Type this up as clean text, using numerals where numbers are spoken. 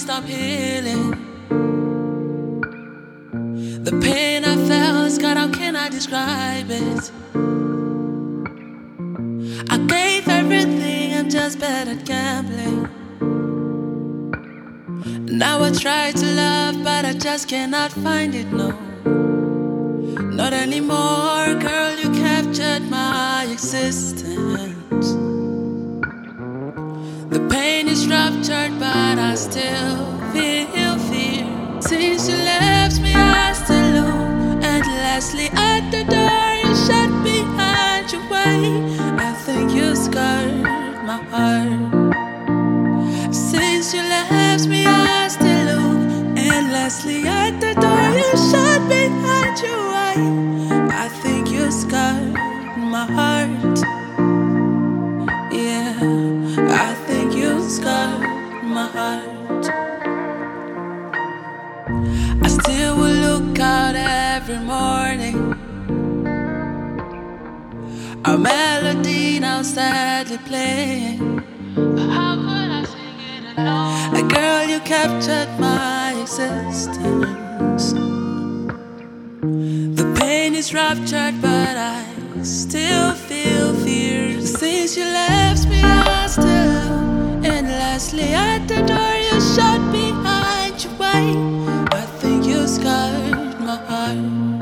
stop healing. The pain I felt, God, how can I describe it? I gave everything, I'm just bad at gambling. Now I try to love, but I just cannot find it, no. Not anymore, girl, you captured my existence. The pain is ruptured, but I still feel fear. Since you left me, I still look endlessly at the door you shut behind your way. I think you scarred my heart. Since you left me, I still look endlessly at the door you shut behind your way. I think you scarred my heart. Yeah, I think you scarred my heart. I still will look out every morning. Our melody now sadly playing. How could I sing it alone? A girl, you captured my existence. The pain is ruptured, but I still feel fear. Since you left me, I still endlessly at the door you shut behind your way. I think you scarred my heart.